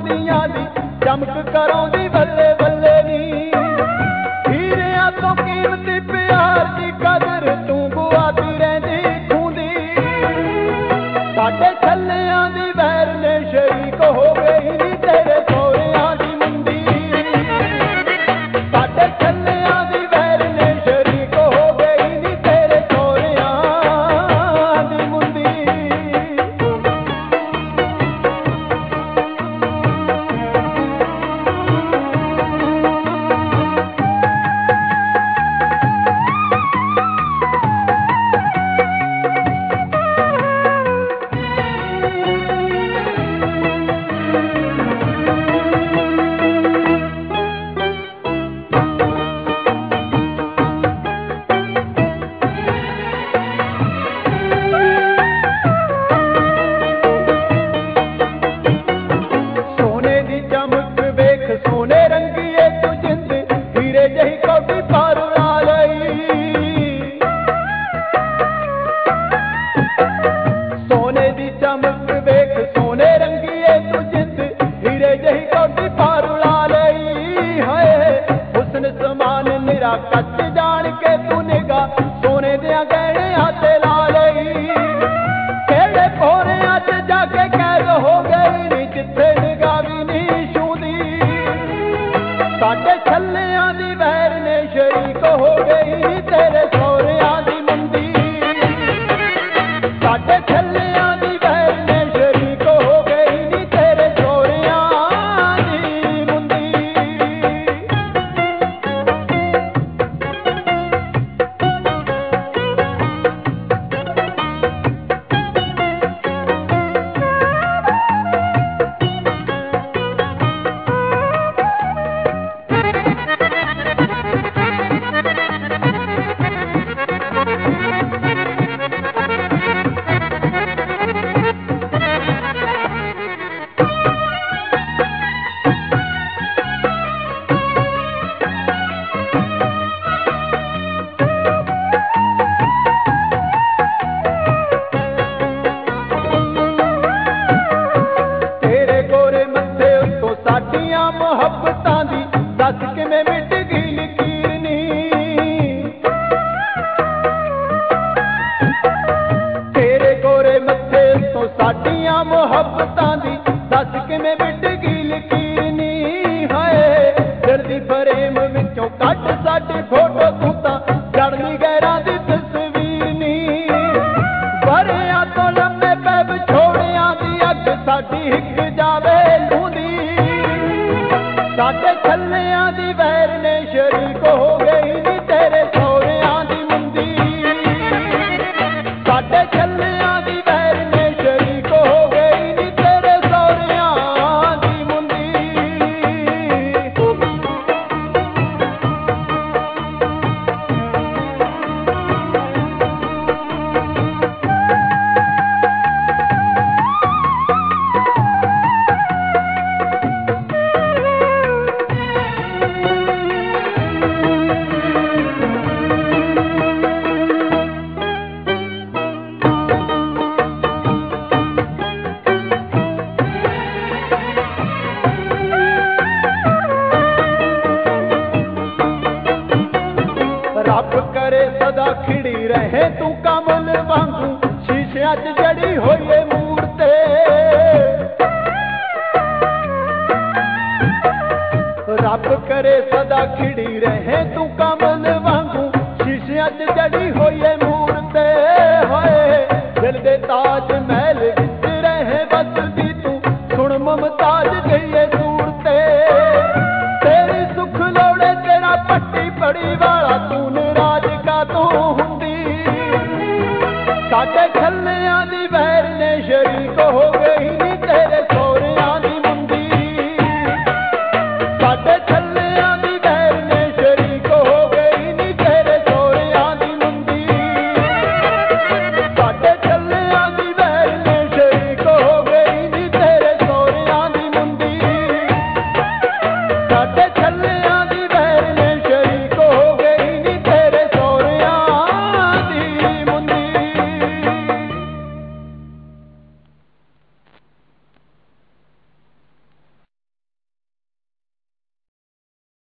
मोतियां दी चमक कराउंदी बल्ले बल्ले नी। हीरियां तो कीमती प्यार दी कदर तू गुआती रहिंदी खूंदी। साडे छल्लियां दी वैर ने शरीक हो गई नी तेरे सौहरियां दी मुंदी। साडे छल्लियां दी वैर ने शरीक हो गई नी तेरे सौहरियां दी मुंदी। सोने रंगीए तू जिंद हीरे जही कौडी पार उड़ा लई। सोने दी चमक वेख सोने रंगीए तू जिंद हीरे जही कौडी पार उड़ा लई। हाय हुस्न समान निरा कच जान के तू निगा सोने दियां गहने हाथे ला लई। केड़े भोरियां च जाके कैद हो गई नी जिथे निगाह भी नहीं छूंदी। साडे छल्लियां दी वैर ने शरीक हो गई तेरे सौहरियां दी मुंदी। साडे छल्लियां दी वैर ने शरीक हो गई नी तेरे सौहरियां दी मुंदी। मुहब्बतां दी दस किवें मिट गई लकीर नी। तेरे गोरे मत्थे तो साडियां मुहब्बतां दी दस किवें मिट गई लकीर नी। हाय दिल दी फ्रेम विचों कट साडी फोटो तू तां जड़नी गैरां दी तस्वीर नी। बरियां तो लम्मे पै विछोड़ियां दी अग साडी हिक जावे लूंदी। साडे छल्लियां दी वैर ने शरीक हो गई नी तेरे सौहरियां दी मुंदी। साडे छल्लियां दी वैर ने शरीक हो गई नी तेरे सौहरियां दी मुंदी। रब करे सदा खिड़ी रहे तू कमल वांगू शीशियां च जड़ी होई मूरते। रब करे सदा खिड़ी रहे तू कमल वांगू शीशियां च जड़ी होई